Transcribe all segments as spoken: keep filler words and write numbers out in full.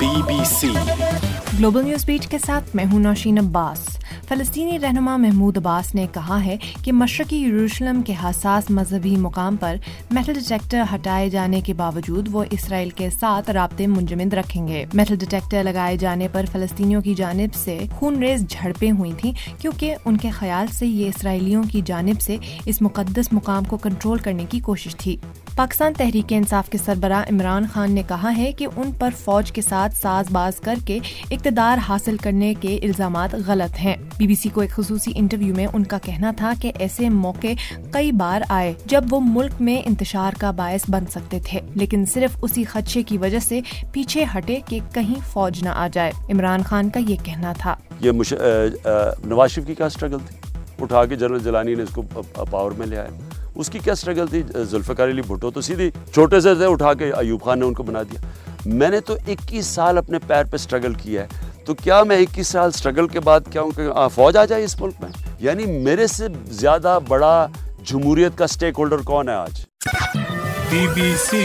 Be B C global news beat کے ساتھ میں ہوں نوشین عباس۔ فلسطینی رہنما محمود عباس نے کہا ہے کہ مشرقی یروشلم کے حساس مذہبی مقام پر میٹل ڈیٹیکٹر ہٹائے جانے کے باوجود وہ اسرائیل کے ساتھ رابطے منجمد رکھیں گے۔ میٹل ڈیٹیکٹر لگائے جانے پر فلسطینیوں کی جانب سے خون ریز جھڑپیں ہوئی تھیں کیونکہ ان کے خیال سے یہ اسرائیلیوں کی جانب سے اس مقدس مقام کو کنٹرول کرنے کی کوشش تھی۔ پاکستان تحریک انصاف کے سربراہ عمران خان نے کہا ہے کہ ان پر فوج کے ساتھ ساز باز کر کے اقتدار حاصل کرنے کے الزامات غلط ہیں۔ بی بی سی کو ایک خصوصی انٹرویو میں ان کا کہنا تھا کہ ایسے موقع کئی بار آئے جب وہ ملک میں انتشار کا باعث بن سکتے تھے، لیکن صرف اسی خدشے کی وجہ سے پیچھے ہٹے کہ کہیں فوج نہ آ جائے۔ عمران خان کا یہ کہنا تھا۔ یہ مش... نواز شریف کی کیا اسٹرگل تھی؟ اٹھا کے جنرل جیلانی نے اس کو پاور میں لے آیا۔ اس کی کیا اسٹرگل تھی؟ ذوالفقار علی بھٹو تو سیدھی چھوٹے سے تھے، اٹھا کے ایوب خان نے ان کو بنا دیا۔ میں نے تو اکیس سال اپنے پیر پہ اسٹرگل کیا ہے، تو کیا میں اکیس سال اسٹرگل کے بعد کیا ہوں فوج آ جائے اس ملک میں؟ یعنی میرے سے زیادہ بڑا جمہوریت کا سٹیک ہولڈر کون ہے آج؟ بی بی سی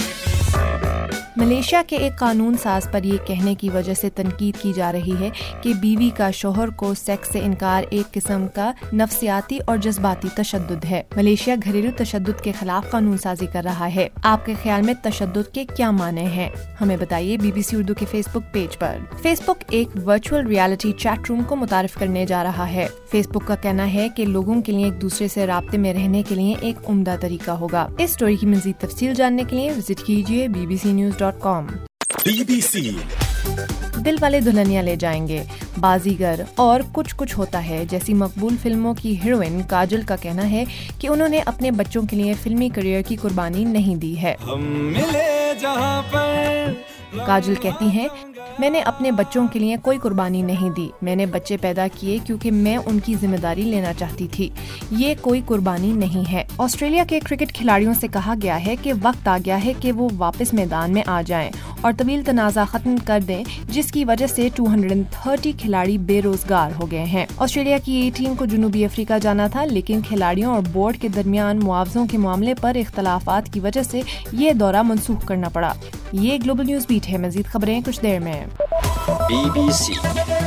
ملیشیا کے ایک قانون ساز پر یہ کہنے کی وجہ سے تنقید کی جا رہی ہے کہ بیوی کا شوہر کو سیکس سے انکار ایک قسم کا نفسیاتی اور جذباتی تشدد ہے۔ ملیشیا گھریلو تشدد کے خلاف قانون سازی کر رہا ہے۔ آپ کے خیال میں تشدد کے کیا معنی ہیں؟ ہمیں بتائیے بی بی سی اردو کے فیس بک پیج پر۔ فیس بک ایک ورچوئل ریالٹی چیٹ روم کو متعارف کرنے جا رہا ہے۔ فیس بک کا کہنا ہے کہ لوگوں کے لیے ایک دوسرے سے رابطے میں رہنے کے لیے ایک عمدہ طریقہ ہوگا۔ اس اسٹوری کی مزید تفصیل جاننے کے لیے وزٹ کیجیے B B C news dot com. B B C دل والے دلہنیاں لے جائیں گے، بازیگر اور کچھ کچھ ہوتا ہے جیسی مقبول فلموں کی ہیروئن کاجل کا کہنا ہے کہ انہوں نے اپنے بچوں کے لیے فلمی کیریئر کی قربانی نہیں دی ہے۔ ہم ملے جہاں پر کاجل کہتی ہیں، میں نے اپنے بچوں کے لیے کوئی قربانی نہیں دی، میں نے بچے پیدا کیے کیونکہ میں ان کی ذمہ داری لینا چاہتی تھی، یہ کوئی قربانی نہیں ہے۔ آسٹریلیا کے کرکٹ کھلاڑیوں سے کہا گیا ہے کہ وقت آ گیا ہے کہ وہ واپس میدان میں آ جائیں اور طویل تنازع ختم کر دیں جس کی وجہ سے دو سو تیس کھلاڑی بے روزگار ہو گئے ہیں۔ آسٹریلیا کی اے ٹیم کو جنوبی افریقہ جانا تھا، لیکن کھلاڑیوں اور بورڈ کے درمیان معاوضوں کے معاملے پر اختلافات کی وجہ سے یہ دورہ منسوخ کرنا پڑا۔ یہ گلوبل نیوز بیٹ ہے، مزید خبریں کچھ دیر میں۔ Be B C